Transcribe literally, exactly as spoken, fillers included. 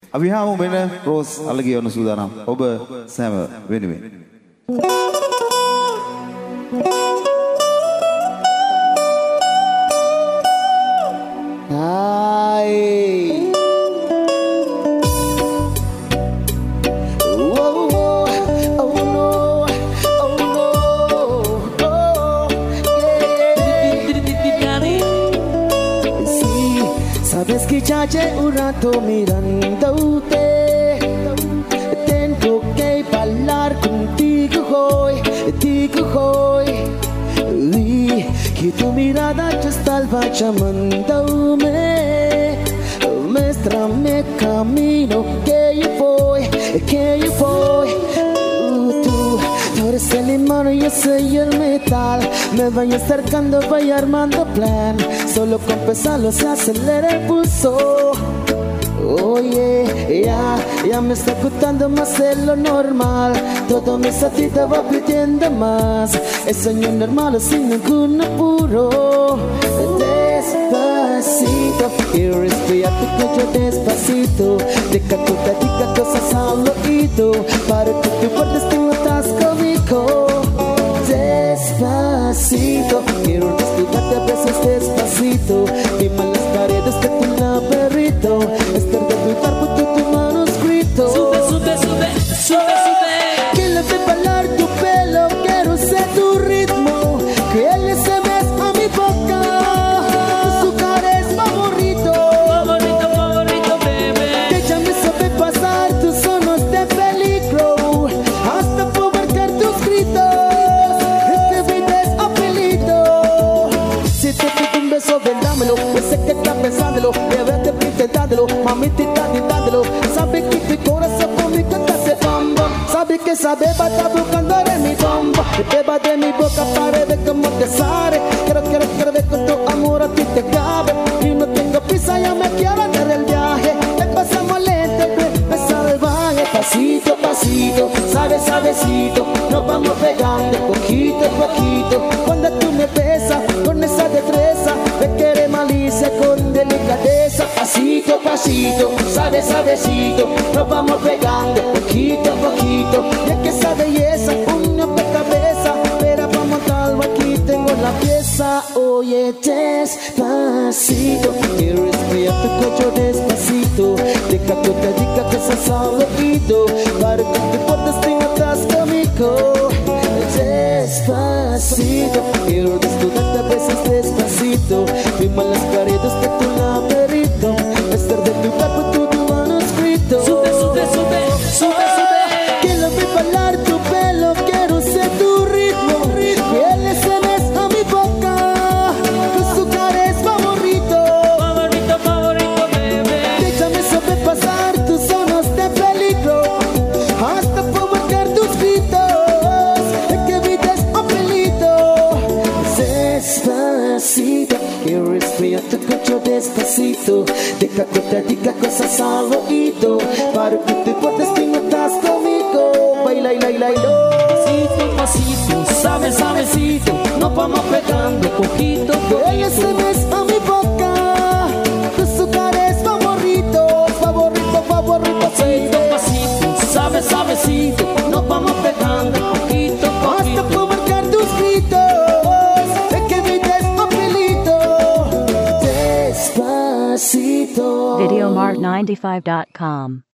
අපි හාමු මෙන්න රෝස් අලගිය වන සූදානම් ඔබ සෑම වෙනුවෙන්. Sabes que ya llevo un rato mirándote. Tengo que hablar contigo hoy, contigo hoy. Y que tu mirada ya estaba llamándome. Muéstrame camino que yo voy, que yo voy. Tú, tú eres el imán y yo soy el metal. Me voy acercando, voy armando plan. Solo con pesarlo se acelera el pulso. Oye, ya, ya me está gustando más de lo normal. Todo mi satita va pidiendo más. El sueño normal sin ningún apuro. Despacito, quiero respirar tu cuello despacito. Diga tu diga cosas al oído. Para que tú puedas tú estás conmigo. Despacito, quiero respirarte a veces despacito. Dime las paredes de tu laberinto. Estar de tu cuerpo, tu, tu manuscrito. Sube, sube, sube, sube, sube. Que le ve bailar tu pelo, quiero ser tu ritmo. Que él se besa a mi boca. Tu azúcar es favorito. Favorito, favorito, bebé. Que ya me sabe pasar tus zonas de peligro. Hasta provocar tus gritos. Vendámelo, yo sé que estás pensándolo, bebé intentándolo, mami te está intentándolo. Sabe que tu corazón por mi canta se bombo. Sabe que sabe va a estar buscando de mi bombo. Que te va de mi boca para ver cómo te sale. Quiero, quiero, quiero ver con tu amor a ti te cabe. Y no tengo prisa, ya me quiero dar el viaje. Te pasamos lento, me salvaje. Pasito, pasito, sabe, sabecito. Nos vamos pegando poquito a poquito. Cuando tú me besas con esa destreza, me quiere malicia con delicadeza. Pasito, pasito, sabe, sabecito. Nos vamos pegando poquito a poquito. Y es que esa belleza, una de cabeza. Pero para montarlo aquí tengo la pieza. Oye, despacito, quiero respirar tu cuello despacito. Deja que te diga cosas al oído. Para que te puedas tener atrás conmigo. Despacito, quiero desnudarte a veces despacito. Firma las paredes de tu laberinto. Estar de tu cuerpo, tu, tu manuscrito. Sube, sube, sube, sube, sube. Quiero ver bailar tu pelo, quiero ser tu ritmo. Que él se besa a mi boca. Tu azúcar es favorito. Favorito, favorito, bebé. Déjame saber pasar tus zonas de peligro. Hasta provocar tus gritos. Es que vida es un pelito. Despacito, quiero respirar tu cuello despacito. Deja que te diga cosas al oído. Para que te puedas tú no estás conmigo. Baila, baila, baila. Pasito, pasito, sabe, sabecito. Nos vamos pegando poquito, Él se poquito. besa a mi boca. Tu azúcar es favorito. Favorito, favorito. Pasito, pasito, sabe, sabecito. Nos vamos pegando poquito, Hasta poquito. provocar tus gritos. Es que vida es papelito. Despacito. Videomart ninety-five dot com